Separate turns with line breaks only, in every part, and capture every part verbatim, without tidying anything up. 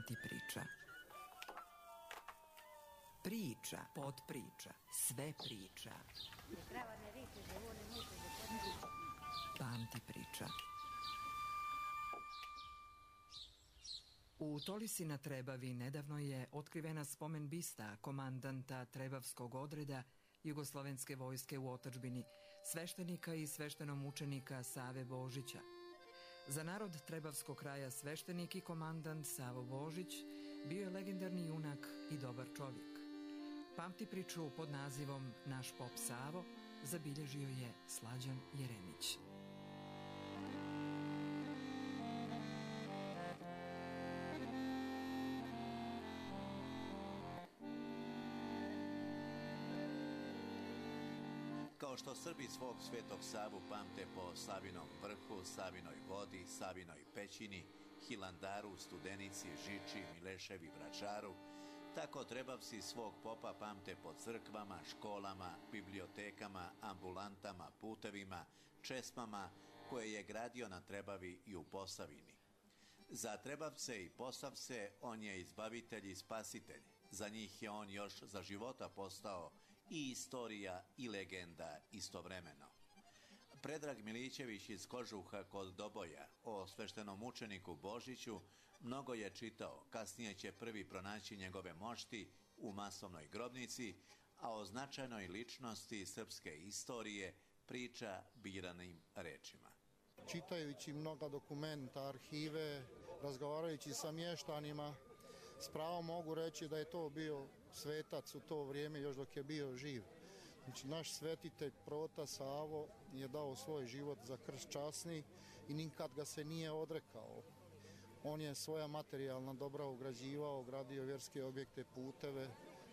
Pamti priča. Priča, podpriča, sve priča. Pamti priča. U Tolisi na Trebavi nedavno je otkrivena spomen bista komandanta Trebavskog odreda Jugoslovenske vojske u otadžbini, sveštenika i sveštenomučenika Save Božića. Za narod Trebavskog kraja sveštenik i komandant Savo Božić bio je legendarni junak i dobar čovjek. Pamti priču pod nazivom Naš pop Savo zabilježio je Slađan Jeremić.
Kao što Srbi svog Svetog Savu pamte po Savinom vrhu, Savinoj vodi, Savinoj pećini, Hilandaru, Studenici, Žiči, Mileševi, Vračaru, tako Trebavci svog popa pamte po crkvama, školama, bibliotekama, ambulantama, putevima, česmama koje je gradio na Trebavi i u Posavini. Za Trebavce i Posavce on je izbavitelj i spasitelj. Za njih je on još za života postao i istorija i legenda istovremeno. Predrag Milićević iz Kožuha kod Doboja o sveštenom učeniku Božiću mnogo je čitao, kasnije će prvi pronaći njegove mošti u masovnoj grobnici, a o značajnoj ličnosti srpske istorije priča biranim rečima.
Čitajući mnoga dokumenta, arhive, razgovarajući sa mještanima, s pravom mogu reći da je to bio svetac u to vrijeme još dok je bio živ. Znači, naš svetitelj Prota Savo je dao svoj život za krst časni i nikad ga se nije odrekao. On je svoja materijalna dobra ugrađivao, gradio vjerske objekte, puteve,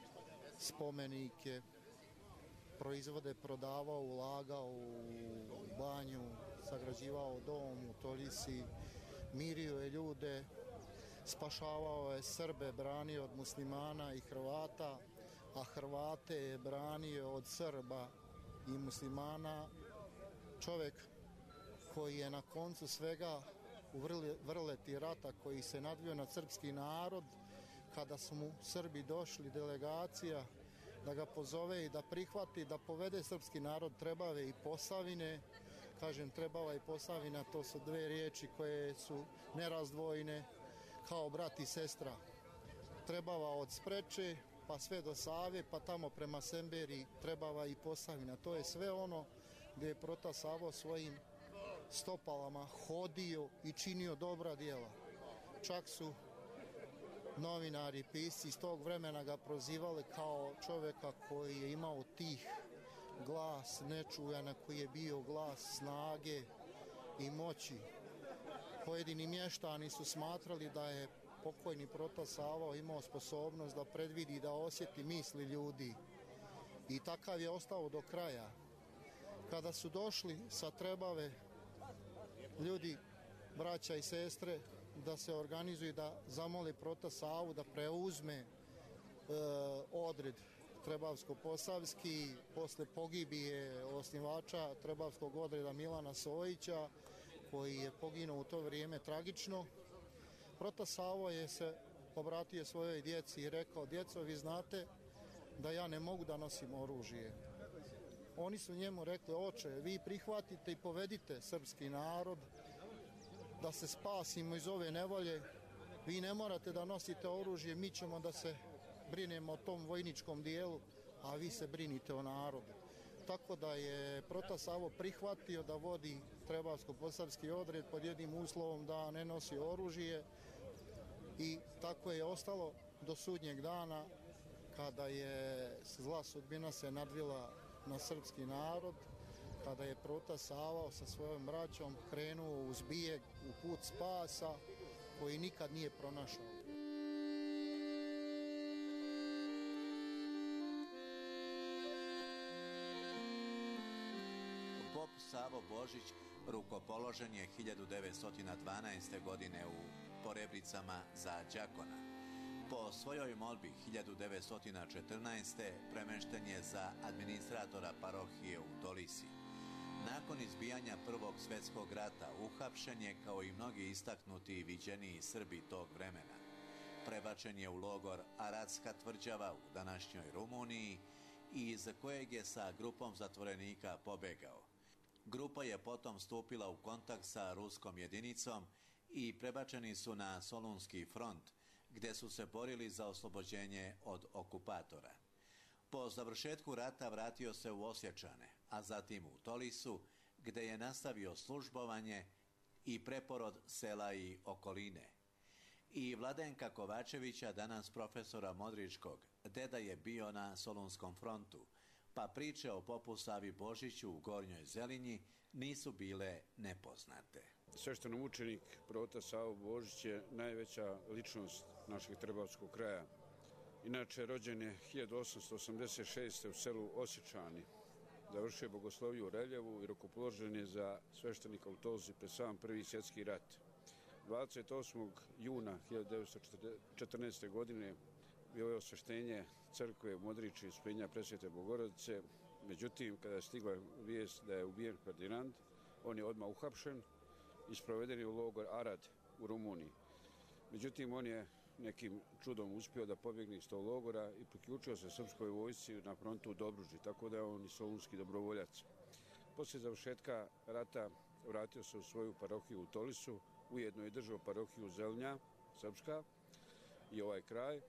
spomenike, proizvode prodavao, ulagao u banju, sagrađivao dom u Tolisi, mirio je ljude, spašavao je Srbe, branio od muslimana i Hrvata, a Hrvate je branio od Srba i muslimana. Čovjek koji je na koncu svega u vrleti rata koji se nadvio na srpski narod, kada su mu Srbi došli, delegacija, da ga pozove i da prihvati, da povede srpski narod Trebave i Posavine. Kažem, Trebava i Posavina, to su dve riječi koje su nerazdvojne, kao brat i sestra. Trebava od Spreče pa sve do Save, pa tamo prema Semberi, Trebava i Posavina. To je sve ono gdje je Prota Savo svojim stopalama hodio i činio dobra djela. Čak su novinari, pisci iz tog vremena ga prozivali kao čovjeka koji je imao tih glas nečujana, koji je bio glas snage i moći. Pojedini mještani su smatrali da je pokojni Prota Savo imao sposobnost da predvidi i da osjeti misli ljudi. I takav je ostao do kraja. Kada su došli sa Trebave ljudi, braća i sestre, da se organizuju, da zamoli Prota Savu da preuzme e, odred Trebavsko-Posavski, posle pogibije osnivača Trebavskog odreda Milana Sojića, koji je poginuo u to vrijeme tragično. Prota Savo je se obratio svojoj djeci i rekao: djeco, vi znate da ja ne mogu da nosim oružje. Oni su njemu rekli: oče, vi prihvatite i povedite srpski narod da se spasimo iz ove nevolje. Vi ne morate da nosite oružje, mi ćemo da se brinemo o tom vojničkom dijelu, a vi se brinite o narodu. Tako da je Prota Savo prihvatio da vodi Trebavsko-Posavski odred pod jednim uslovom da ne nosi oružje, i tako je ostalo do sudnjeg dana, kada je zla sudbina se nadvila na srpski narod, kada je Prota Savo sa svojom braćom krenuo uz bijeg u put spasa koji nikad nije pronašao.
Pop Savo Božić rukopoložen je hiljadu devetsto dvanaeste. godine u Porebricama za đakona. Po svojoj molbi hiljadu devetsto četrnaeste. premešten je za administratora parohije u Tolisi. Nakon izbijanja Prvog svjetskog rata uhapšen je kao i mnogi istaknuti i viđeniji Srbi tog vremena. prebačen je u logor Aradska tvrđava u današnjoj Rumuniji i iz kojeg je sa grupom zatvorenika pobegao. Grupa je potom stupila u kontakt sa ruskom jedinicom i prebačeni su na Solunski front, gdje su se borili za oslobođenje od okupatora. Po završetku rata vratio se u Osječane, a zatim u Tolisu, gdje je nastavio službovanje i preporod sela i okoline. I Vladenka Kovačevića, danas profesora Modričkog, deda je bio na Solunskom frontu, pa priče o popu Savi Božiću u Gornjoj Zelinji nisu bile nepoznate.
Sveštenomučenik prota Savo Božić je najveća ličnost našeg Trbavskog kraja. Inače, rođen je hiljadu osamsto osamdeset šeste. u selu Osječani. Završio je bogosloviju u Reljevu i rukopoložen je za sveštenika u Tolzi pred sam Prvi svjetski rat. dvadeset osmog juna hiljadu devetsto četrnaeste. godine bilo je osveštenje crkve u Modriči Uspjenja Presvete Bogorodice. Međutim, kada je stigla vijest da je ubijen Ferdinand, on je odmah uhapšen i sproveden je u logor Arad u Rumuniji. Međutim, on je nekim čudom uspio da pobjegne iz tog logora i priključio se srpskoj vojsci na frontu u Dobruži, tako da je on i solunski dobrovoljac. Poslije završetka rata vratio se u svoju parohiju u Tolisu, ujedno je držao parohiju Zelnja, srpska, i ovaj kraj,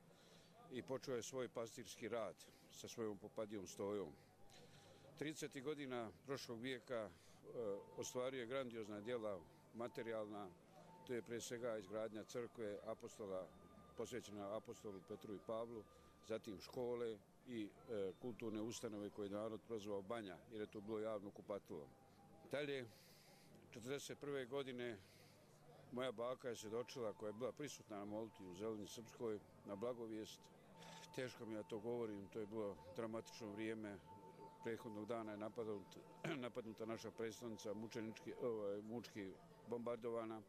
i počeo je svoj pastirski rad sa svojom popadijom Stojom. tridesetih godina prošlog vijeka e, ostvario je grandiozna djela materijalna, to je prije svega izgradnja crkve apostola, posvećena apostolu Petru i Pavlu, zatim škole i e, kulturne ustanove koje je narod prozvao banja, jer je to bilo javno kupatilo. Dalje, četrdeset prve. godine moja baka je svjedočila, koja je bila prisutna na molitvi u Zelinji Srpskoj, na blagovijest. Teško mi ja to govorim, to je bilo dramatično vrijeme. Prethodnog dana je napadnuta, napadnuta naša predstavnica, mučenički, ovaj, mučki bombardovana.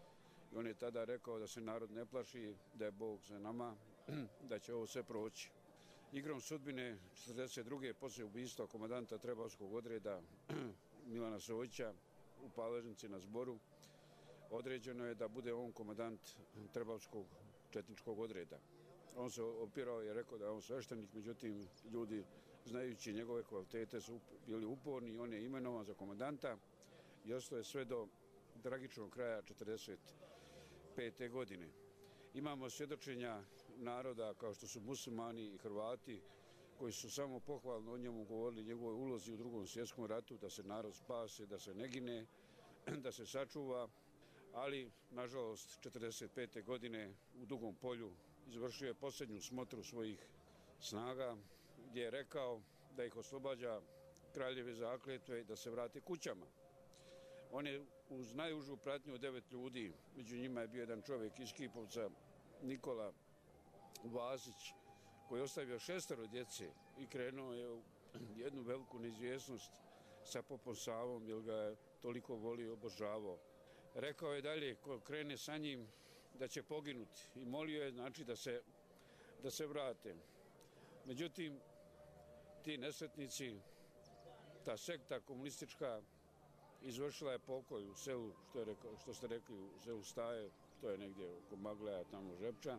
I on je tada rekao da se narod ne plaši, da je Bog za nama, da će ovo sve proći. Igrom sudbine četrdeset druge. poslije ubistva komandanta Trebavskog odreda Milana Sovića u Paležnici na Zboru, određeno je da bude on komandant Trebavskog četničkog odreda. On se opirao i rekao da je on sveštenik, međutim ljudi, znajući njegove kvalitete, su bili uporni i on je imenovan za komandanta i ostao je sve do tragičnog kraja četrdeset pete. godine. Imamo svjedočenja naroda kao što su muslimani i Hrvati, koji su samo pohvalno o njemu govorili, njegovoj ulozi u Drugom svjetskom ratu, da se narod spase, da se ne gine, da se sačuva, ali nažalost četrdeset pete. godine u Dugom polju izvršio je posljednju smotru svojih snaga, gdje je rekao da ih oslobađa kraljeve zakletve i da se vrate kućama. On je uz najužu pratnju od devet ljudi, među njima je bio jedan čovjek iz Kipovca, Nikola Vasić, koji je ostavio šestero djece i krenuo je u jednu veliku neizvjesnost sa popom Savom, jer ga je toliko volio i obožavao. Rekao je dalje, ko krene sa njim, da će poginuti i molio je, znači, da se, da se vrate. Međutim, ti nesretnici, ta sekta komunistička, izvršila je pokolj u selu, što, je rekao, što ste rekli, u selu Staje, to je negdje oko Magleja, tamo Žepča.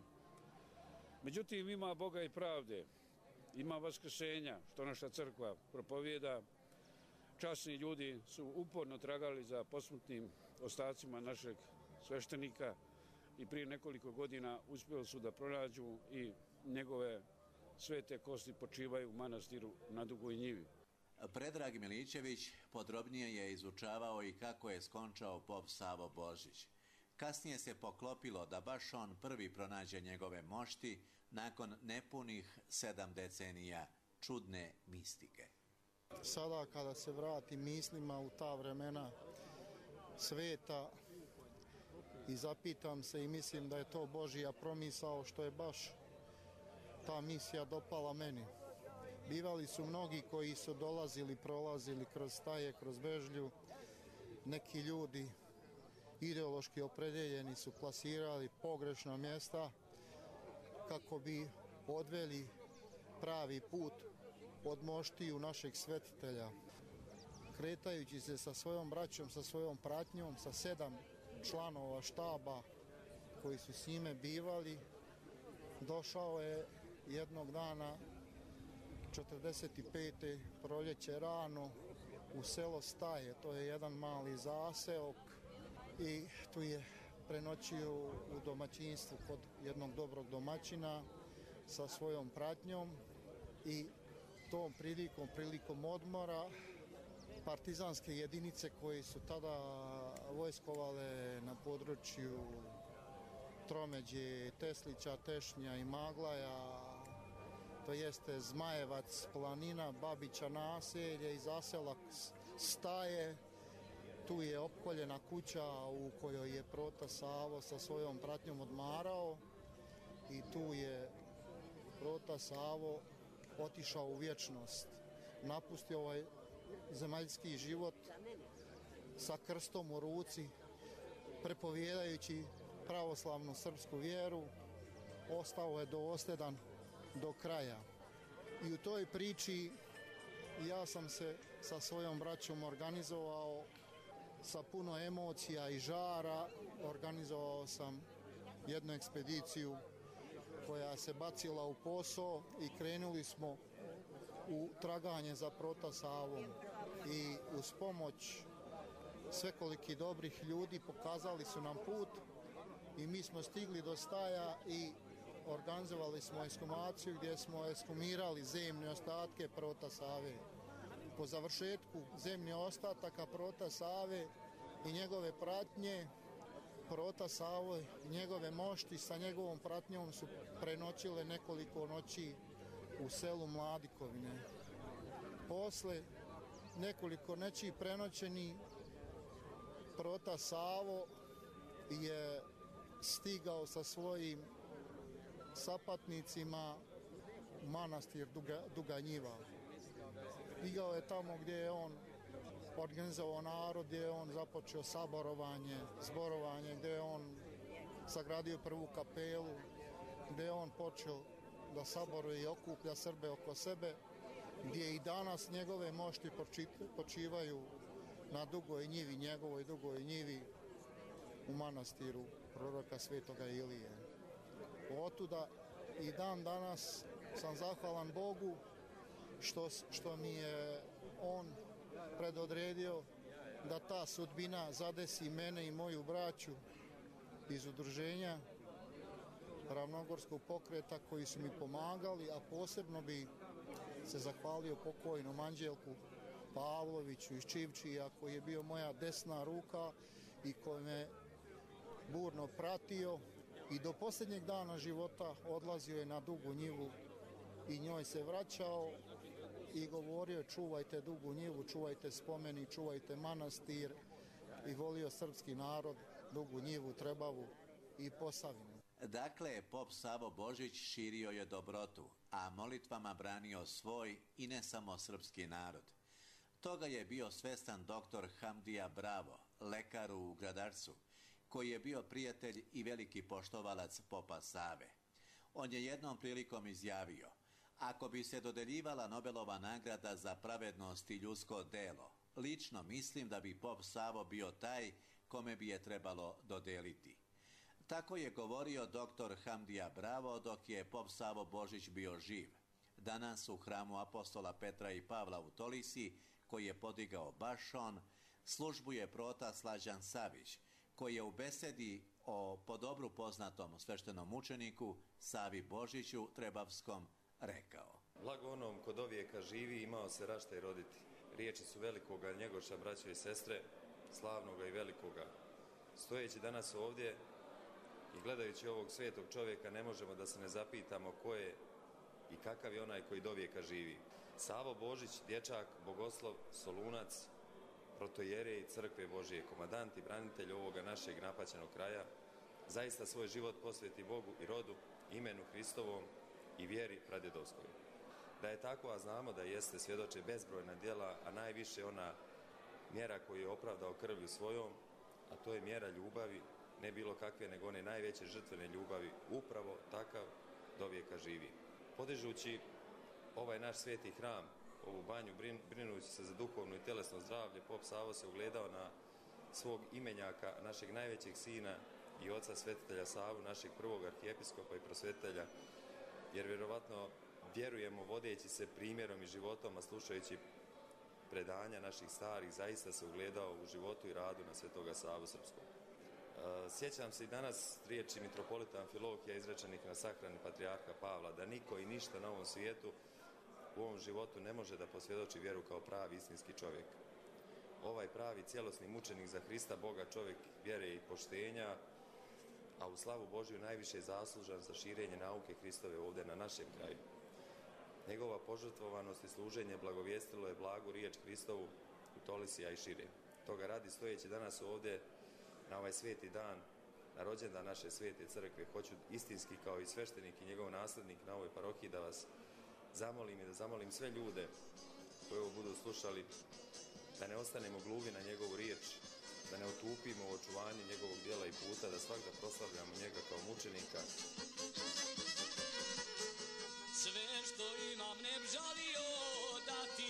Međutim, ima Boga i pravde, ima vaskrsenja, što naša crkva propovijeda. Časni ljudi su uporno tragali za posmrtnim ostacima našeg sveštenika i prije nekoliko godina uspjeli su da pronađu i njegove svete kosti počivaju u manastiru na Dugoj Njivi.
Predrag Milićević podrobnije je izučavao i kako je skončao pop Savo Božić. Kasnije se poklopilo da baš on prvi pronađe njegove mošti nakon nepunih sedam decenija čudne mistike.
Sada kada se vratim mislima u ta vremena sveta i zapitam se i mislim da je to Božija promisao što je baš ta misija dopala meni. Bivali su mnogi koji su dolazili, prolazili kroz Staje, kroz Bežlju. Neki ljudi ideološki opredeljeni su plasirali pogrešna mjesta kako bi odveli pravi put od moštiju našeg svetitelja. Kretajući se sa svojom braćom, sa svojom pratnjom, sa sedam članova štaba koji su s njime bivali, došao je jednog dana četrdeset pete proljeće rano u selo Staje, to je jedan mali zaseok, i tu je prenoćio u domaćinstvu kod jednog dobrog domaćina sa svojom pratnjom i tom prilikom, prilikom odmora partizanske jedinice koje su tada vojskovale na području Tromeđe, Teslića, Tešnja i Maglaja, to jeste Zmajevac, planina, Babića naselje i zaselak Staje. Tu je opkoljena kuća u kojoj je Prota Savo sa svojom pratnjom odmarao i tu je Prota Savo otišao u vječnost. Napustio ovaj zemaljski život sa krstom u ruci, prepovijedajući pravoslavnu srpsku vjeru, ostao je dosljedan do kraja. I u toj priči ja sam se sa svojom braćom organizovao sa puno emocija i žara. Organizovao sam jednu ekspediciju koja se bacila u posao i krenuli smo u traganje za Prota Savom. I uz pomoć svekoliki dobrih ljudi pokazali su nam put i mi smo stigli do Staja i organizovali smo ekshumaciju gdje smo ekshumirali zemlje ostatke Prota Save. Po završetku zemlje ostataka Prota Save i njegove pratnje, Prota Savo i njegove mošti sa njegovom pratnjom su prenoćile nekoliko noći u selu Mladikovine. Posle nekoliko noći prenoćeni, Prota Savo je stigao sa svojim sapatnicima u manastir Duga, Duga Njiva. Stigao je tamo gdje je on organizovao narod, gdje je on započeo saborovanje, zborovanje, gdje je on sagradio prvu kapelu, gdje je on počeo da saboruje i okuplja Srbe oko sebe, gdje i danas njegove mošti počivaju na Dugoj Njivi, njegovoj Dugoj Njivi u manastiru proroka Svetoga Ilije. Otuda i dan danas sam zahvalan Bogu što, što mi je on predodredio da ta sudbina zadesi mene i moju braću iz udruženja Ravnogorskog pokreta koji su mi pomagali, a posebno bi se zahvalio pokojnom Anđelku Pavloviću iz Čivčija koji je bio moja desna ruka i koji me burno pratio i do posljednjeg dana života odlazio je na Dugu Njivu i njoj se vraćao i govorio čuvajte Dugu Njivu, čuvajte spomenik, čuvajte manastir i volio srpski narod, Dugu Njivu, Trebavu i Posavinu.
Dakle, pop Savo Božić širio je dobrotu, a molitvama branio svoj i ne samo srpski narod. Toga je bio svestan doktor Hamdija Bravo, lekar u Gradarcu, koji je bio prijatelj i veliki poštovalac popa Save. On je jednom prilikom izjavio: ako bi se dodeljivala Nobelova nagrada za pravednost i ljudsko delo, lično mislim da bi pop Savo bio taj kome bi je trebalo dodeliti. Tako je govorio doktor Hamdija Bravo dok je pop Savo Božić bio živ. Danas u hramu apostola Petra i Pavla u Tolisi, koji je podigao baš on, službu je Prota Slađan Savić, koji je u besedi o po dobru poznatom sveštenom mučeniku Savi Božiću Trebavskom rekao:
blago onom ko do vijeka živi, imao se rašta i roditi. Riječi su velikoga Njegoša, braćo i sestre, slavnoga i velikoga. Stojeći danas ovdje i gledajući ovog svetog čovjeka, ne možemo da se ne zapitamo ko je i kakav je onaj koji do vijeka živi. Savo Božić, dječak, bogoslov, solunac, protojerej crkve Božije, komadant i branitelj ovoga našeg napaćenog kraja, zaista svoj život posveti Bogu i rodu, imenu Hristovom i vjeri pradjedovskoj. Da je tako, a znamo da jeste, svjedoče bezbrojna djela, a najviše ona mjera koju je opravdao krvlju svojom, a to je mjera ljubavi, ne bilo kakve, nego one najveće žrtvene ljubavi, upravo takav do vijeka živi. Podižući ovaj naš sveti hram, ovu banju, brin, brinući se za duhovno i telesno zdravlje, pop Savo se ugledao na svog imenjaka, našeg najvećeg sina i oca svetitelja Savu, našeg prvog arhijepiskopa i prosvetitelja, jer vjerovatno vjerujemo vodeći se primjerom i životom, a slušajući predanja naših starih, zaista se ugledao u životu i radu na svetoga Savu Srpskog. Sjećam se i danas riječi mitropolita Amfilohija izrečenih na sahrani patrijarha Pavla, da niko i ništa na ovom svijetu u ovom životu ne može da posvjedoči vjeru kao pravi istinski čovjek. Ovaj pravi cjelosni mučenik za Hrista Boga, čovjek vjere i poštenja, a u slavu Božju najviše zaslužan za širenje nauke Hristove ovdje na našem kraju. Njegova požrtvovanost i služenje blagovijestilo je blagu riječ Hristovu u Tolisija i šire. Toga radi, stojeći danas ovdje na ovaj sveti dan, na rođendan naše svete crkve, hoću istinski kao i sveštenik i njegov nasljednik na ovoj parohiji da vas zamolim i da zamolim sve ljude koji ovo budu slušali, da ne ostanemo gluvi na njegovu riječ, da ne otupimo u očuvanju njegovog djela i puta, da svakda proslavljamo njega kao mučenika.
Sve što imam ne bi žalio dati,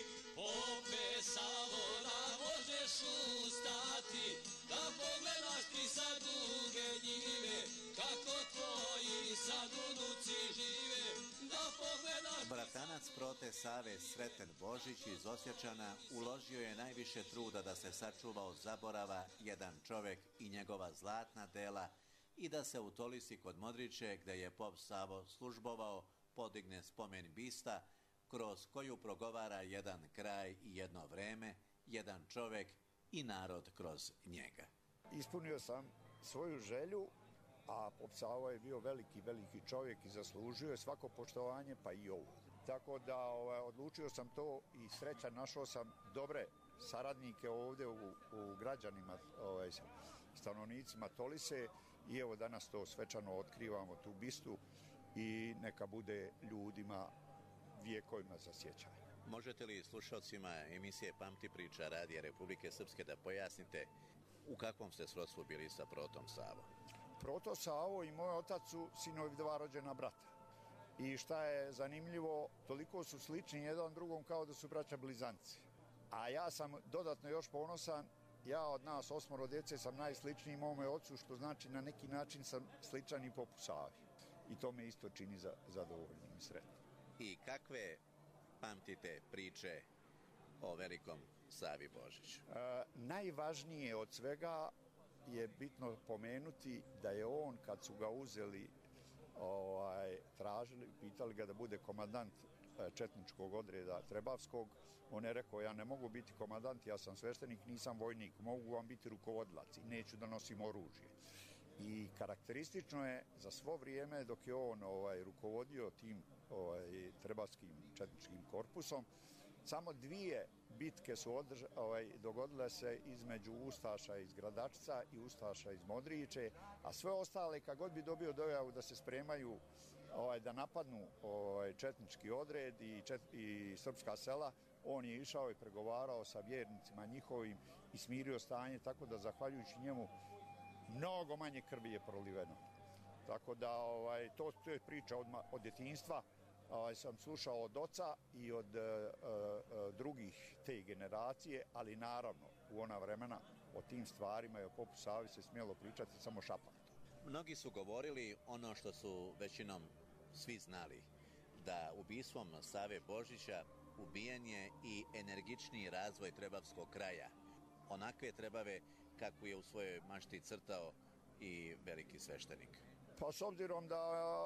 Pope Savo da možeš ustati, da pogledaš ti sa duge njive, kako tvoji sad unuci žive, da pogledaš...
Bratanac Prote Save Sreten Božić iz Osječana uložio je najviše truda da se sačuva od zaborava jedan čovjek i njegova zlatna dela i da se u Tolisi kod Modriče, gdje je pop Savo službovao, podigne spomen bista kroz koju progovara jedan kraj i jedno vreme, jedan čovjek i narod kroz njega.
Ispunio sam svoju želju, a pop Savo je bio veliki, veliki čovjek i zaslužio je svako poštovanje, pa i ovo. Tako da ovaj, odlučio sam to i srećan, našao sam dobre saradnike ovdje u, u građanima, ovaj, stanovnicima Tolise i evo danas to svečano otkrivamo tu bistu i neka bude ljudima vijekovima za sjećanje.
Možete li slušalcima emisije Pamti priča Radija Republike Srpske da pojasnite u kakvom ste srodstvu bili sa Protom Savom?
Proto Savo i moj otac su sinovi dva rođena brata. I šta je zanimljivo, toliko su slični jedan drugom kao da su braća blizanci. A ja sam dodatno još ponosan, ja od nas osmoro djece sam najsličniji mome ocu, što znači na neki način sam sličan i popu Savi. I to me isto čini za, zadovoljnim i sretnim.
I kakve pamtite priče o velikom Savi Božiću?
E, najvažnije od svega je bitno pomenuti da je on, kad su ga uzeli, ovaj, tražili, pitali ga da bude komandant četničkog odreda Trebavskog, on je rekao, ja ne mogu biti komandant, ja sam sveštenik, nisam vojnik, mogu vam biti rukovodilac i neću da nosim oružje. I karakteristično je za svo vrijeme dok je on ovaj, rukovodio tim ovaj, Trebavskim četničkim korpusom, samo dvije bitke su održ, ovaj, dogodile se između Ustaša iz Gradačca i Ustaša iz Modriče, a sve ostale, kad god bi dobio dojavu da se spremaju ovaj, da napadnu ovaj, četnički odred i, čet, i srpska sela, on je išao i pregovarao sa vjernicima njihovim i smirio stanje, tako da zahvaljujući njemu mnogo manje krvi je proliveno. Tako da ovaj, to, to je priča od, od djetinjstva. Ovaj, sam slušao od oca i od uh, uh, drugih te generacije, ali naravno u ona vremena o tim stvarima i o popu Savi se smjelo pričati samo šapato.
Mnogi su govorili ono što su većinom svi znali, da ubistvom Save Božića ubijen je i energičniji razvoj Trebavskog kraja, onakve Trebave kako je u svojoj mašti crtao i veliki sveštenik.
Pa s obzirom da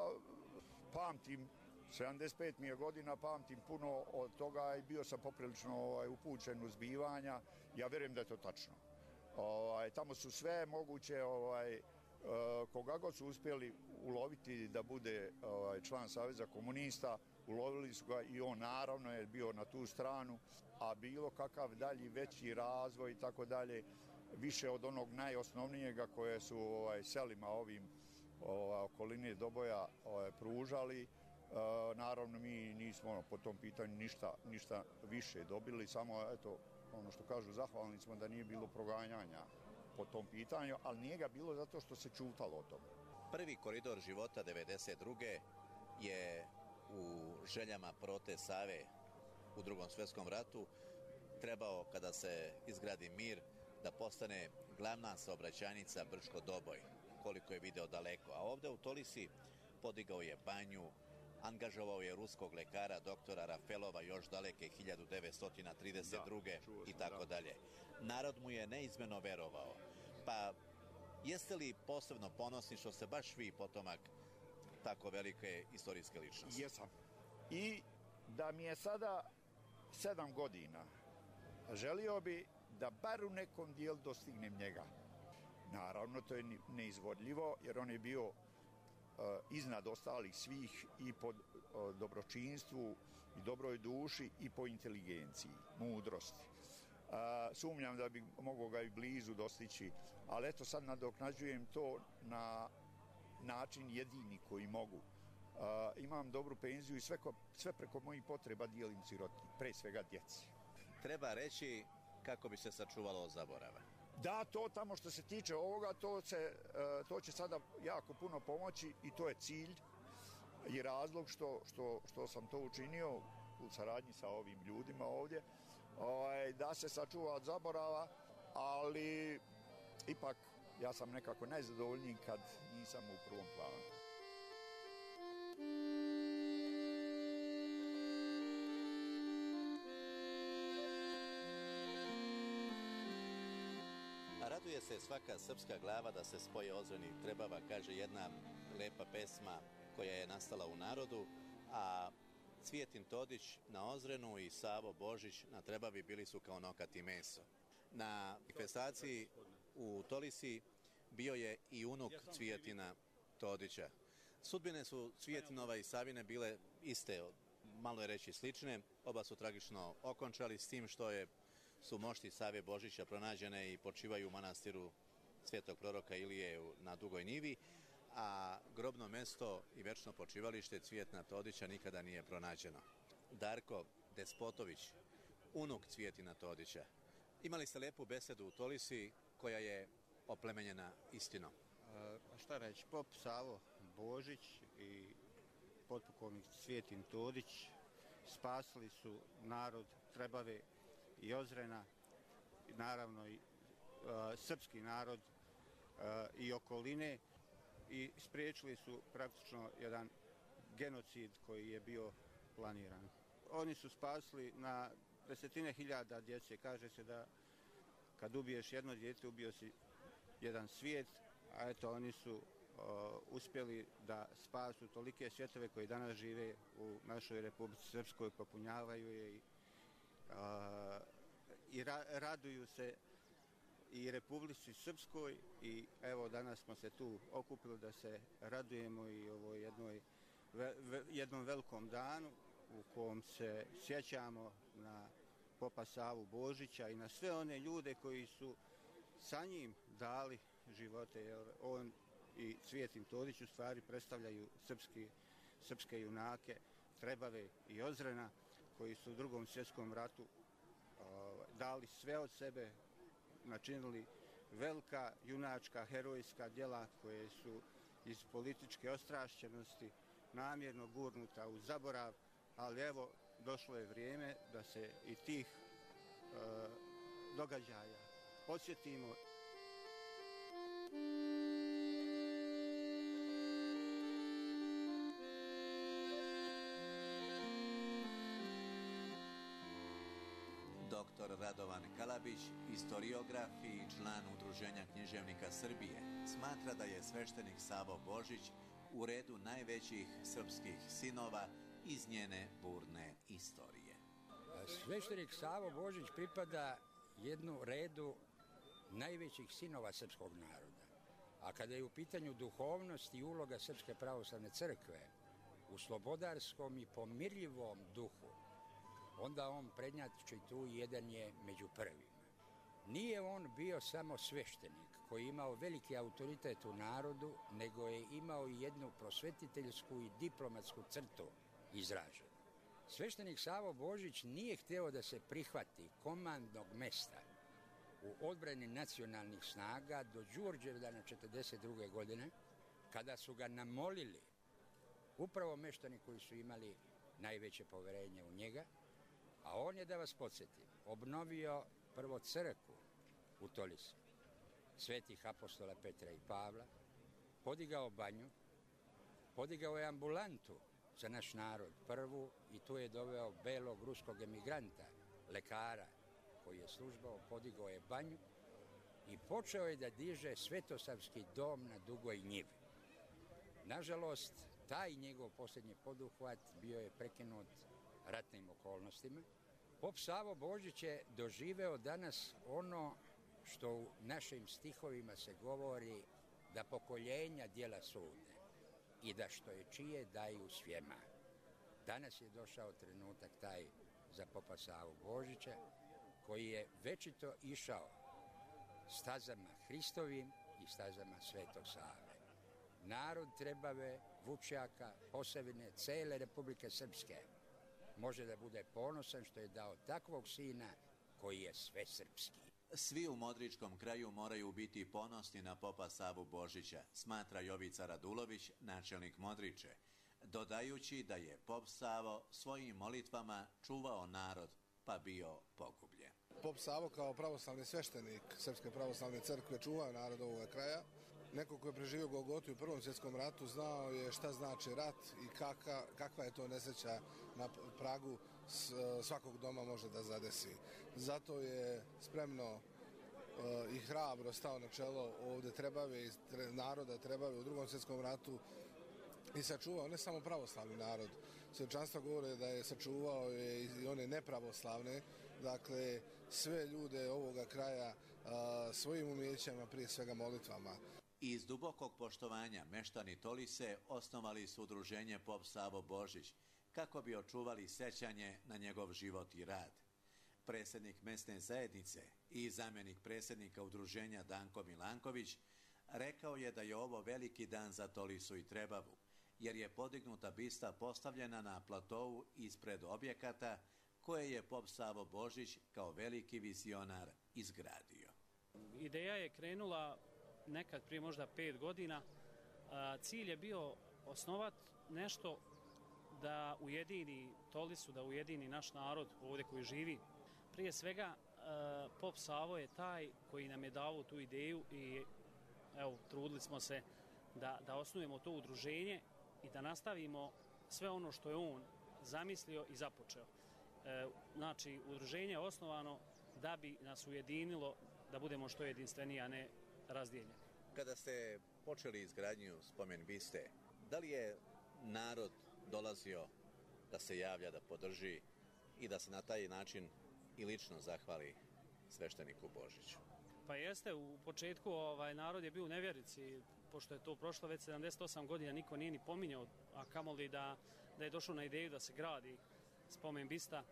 pamtim, sedamdeset pet mi je godina, pamtim puno od toga i bio sam poprilično ovaj, upućen u zbivanja, ja vjerujem da je to tačno. Ovaj, tamo su sve moguće, ovaj, koga god su uspjeli uloviti da bude ovaj, član Saveza komunista, ulovili su ga i on naravno je bio na tu stranu, a bilo kakav dalji veći razvoj i tako dalje, više od onog najosnovnijega koje su ovaj, selima ovim ovaj, okoline Doboja ovaj, pružali. E, naravno mi nismo ono, po tom pitanju ništa, ništa više dobili, samo eto, ono što kažu, zahvalni smo da nije bilo proganjanja po tom pitanju, ali nije ga bilo zato što se čutalo o tome.
Prvi koridor života devedeset druge je u željama Prote Save u Drugom svjetskom ratu trebao, kada se izgradi mir, da postane glavna saobraćajnica Brčko-Doboj. koliko je video daleko. A ovde u Tolisi podigao je banju, angažovao je ruskog lekara doktora Rafelova još daleke hiljadu devetsto trideset druge. i tako dalje. Narod mu je neizmeno verovao. Pa jeste li posebno ponosni što ste baš vi potomak tako velike istorijske ličnosti?
Jesam. I da mi je sada sedam godina, želio bi da bar u nekom dijelu dostignem njega. Naravno, to je neizvodljivo, jer on je bio uh, iznad ostalih svih i po uh, dobročinstvu i dobroj duši i po inteligenciji, mudrosti. Uh, sumnjam da bi mogao ga i blizu dostići, ali eto sad nadoknađujem to na način jedini koji mogu. Uh, imam dobru penziju i sve, ko, sve preko mojih potreba dijelim siroti, pre svega djeci.
Treba reći kako bi se sačuvalo od zaborava.
Da, to tamo što se tiče ovoga, to, se, uh, to će sada jako puno pomoći i to je cilj i razlog što, što, što sam to učinio u saradnji sa ovim ljudima ovdje, uh, da se sačuva od zaborava, ali ipak ja sam nekako najzadovoljniji kad nisam u prvom planu.
Raduje se svaka srpska glava da se spoje Ozren i Trebava, kaže jedna lepa pesma koja je nastala u narodu, a Cvijetin Todić na Ozrenu i Savo Božić na Trebavi bili su kao nokat i meso. Na manifestaciji u Tolisi bio je i unuk Cvijetina Todića. Sudbine su Cvijetinova i Savine bile iste, malo je reći slične, oba su tragično okončali, s tim što je su mošti Save Božića pronađene i počivaju u manastiru Svetog proroka Ilije na Dugoj Nivi, a grobno mesto i večno počivalište Cvijetina Todića nikada nije pronađeno. Darko Despotović, unuk Cvijetina Todića. Imali ste lepu besedu u Tolisi koja je oplemenjena istinom.
A šta reći, pop Savo Božić i potpukovnik Cvijetin Todić spasili su narod Trebave i Ozrena, i naravno i uh, srpski narod uh, i okoline, i spriječili su praktično jedan genocid koji je bio planiran. Oni su spasili na desetine hiljada djece. Kaže se da kad ubiješ jedno dijete, ubio si jedan svijet, a eto oni su uh, uspjeli da spasu tolike svjetove koji danas žive u našoj Republici Srpskoj, popunjavaju je i Uh, i ra raduju se i Republici Srpskoj, i evo danas smo se tu okupili da se radujemo i ovoj jednoj, ve, ve, jednom velikom danu u kom se sjećamo na popa Savu Božića i na sve one ljude koji su sa njim dali živote, jer on i Cvijetin Todić u stvari predstavljaju srpski, srpske junake Trebave i Ozrena, koji su u Drugom svjetskom ratu uh, dali sve od sebe, načinili velika junačka, herojska djela koje su iz političke ostrašćenosti namjerno gurnuta u zaborav, ali evo došlo je vrijeme da se i tih uh, događaja podsjetimo.
Doktor Radovan Kalabić, historiograf i član Udruženja književnika Srbije, smatra da je sveštenik Savo Božić u redu najvećih srpskih sinova iz njene burne istorije.
Sveštenik Savo Božić pripada jednu redu najvećih sinova srpskog naroda. A kada je u pitanju duhovnost i uloga Srpske pravoslavne crkve u slobodarskom i pomirljivom duhu, onda on prednjači tu i jedan je među prvima. Nije on bio samo sveštenik koji je imao veliki autoritet u narodu, nego je imao i jednu prosvetiteljsku i diplomatsku crtu izraženu. Sveštenik Savo Božić nije hteo da se prihvati komandnog mesta u odbrani nacionalnih snaga do Đurđevdana četrdeset druge godine, kada su ga namolili upravo meštani koji su imali najveće poverenje u njega, a on je, da vas podsjetim, obnovio prvo crkvu u Tolisi, svetih apostola Petra i Pavla, podigao banju, podigao je ambulantu za naš narod, prvu, i tu je doveo belog ruskog emigranta, lekara, koji je službao, podigao je banju i počeo je da diže Svetosavski dom na Dugoj njivi. Nažalost, taj njegov posljednji poduhvat bio je prekinut ratnim okolnostima. Pop Savo Božić je doživeo danas ono što u našim stihovima se govori, da pokoljenja djela sude i da što je čije daju svjema. Danas je došao trenutak taj za popa Savu Božića, koji je večito išao stazama Hristovim i stazama Svetog Save. Narod Trebave, Vučjaka, Posavine, cele Republike Srpske može da bude ponosan što je dao takvog sina koji je svesrpski.
Svi u Modričkom kraju moraju biti ponosni na popa Savu Božića, smatra Jovica Radulović, načelnik Modriče, dodajući da je pop Savo svojim molitvama čuvao narod, pa bio pogubljen.
Pop Savo kao pravoslavni sveštenik Srpske pravoslavne crkve čuvao narod ovoga kraja. Neko ko je preživio Golgotu u Prvom svjetskom ratu znao je šta znači rat i kaka, kakva je to nesreća na pragu svakog doma može da zadesi. Zato je spremno i hrabro stao na čelo ovde Trebave i naroda Trebave u Drugom svjetskom ratu i sačuvao ne samo pravoslavni narod. Svečanstva govore da je sačuvao i one nepravoslavne, dakle sve ljude ovoga kraja svojim umijećama, prije svega molitvama.
Iz dubokog poštovanja meštani Tolise osnovali su udruženje Pop Savo Božić kako bi očuvali sećanje na njegov život i rad. Predsjednik mesne zajednice i zamjenik predsjednika udruženja Danko Milanković rekao je da je ovo veliki dan za Tolisu i Trebavu, jer je podignuta bista postavljena na platovu ispred objekata koje je pop Savo Božić kao veliki vizionar izgradio.
Ideja je krenula nekad prije možda pet godina. Cilj je bio osnovati nešto da ujedini Tolisu, da ujedini naš narod ovdje koji živi. Prije svega, pop Savo je taj koji nam je dao tu ideju i evo, trudili smo se da, da osnujemo to udruženje i da nastavimo sve ono što je on zamislio i započeo. E, znači, udruženje je osnovano da bi nas ujedinilo, da budemo što jedinstveniji, a ne razdijeljeni.
Kada ste počeli izgradnju spomen biste, da li je narod dolazio da se javlja, da podrži i da se na taj način i lično zahvali svešteniku Božiću?
Pa jeste, u početku ovaj, narod je bio u nevjerici, pošto je to prošlo već sedamdeset osam godina, niko nije ni pominjao, a kamoli da, da je došlo na ideju da se gradi spomen bista.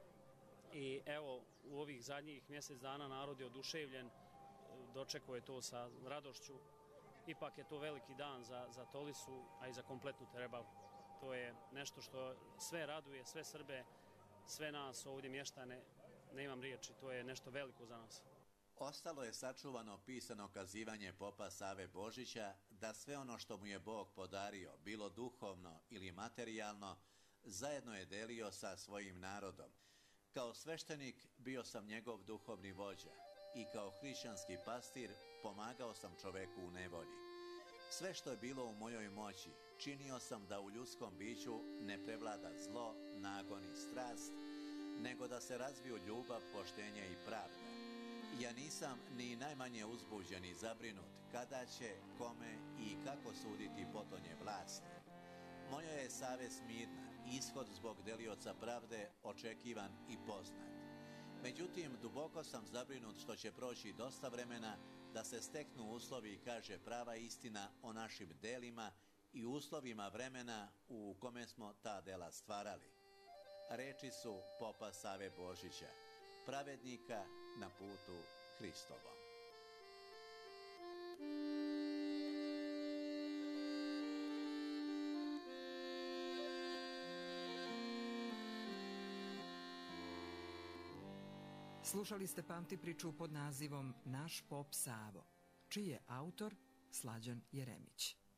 I evo, u ovih zadnjih mjesec dana narod je oduševljen, dočekao je to sa radošću. Ipak je to veliki dan za, za Tolisu, a i za kompletnu Trebavu. To je nešto što sve raduje, sve Srbe, sve nas ovdje mještane, nemam riječi, to je nešto veliko za nas.
Ostalo je sačuvano pisano kazivanje popa Save Božića da sve ono što mu je Bog podario, bilo duhovno ili materijalno, zajedno je delio sa svojim narodom. Kao sveštenik bio sam njegov duhovni vođa i kao hrišćanski pastir pomagao sam čoveku u nevolji. Sve što je bilo u mojoj moći, činio sam da u ljudskom biću ne prevlada zlo, nagon i strast, nego da se razviju ljubav, poštenje i pravda. Ja nisam ni najmanje uzbuđen i zabrinut kada će, kome i kako suditi potonje vlasti. Moja je savest mirna, ishod zbog delioca pravde očekivan i poznat. Međutim, duboko sam zabrinut što će proći dosta vremena da se steknu uslovi i kaže prava istina o našim delima i uslovima vremena u kome smo ta dela stvarali. Reči su popa Save Božića, pravednika na putu Hristovom.
Slušali ste pamti priču pod nazivom Naš pop Savo, čiji je autor Slađan Jeremić.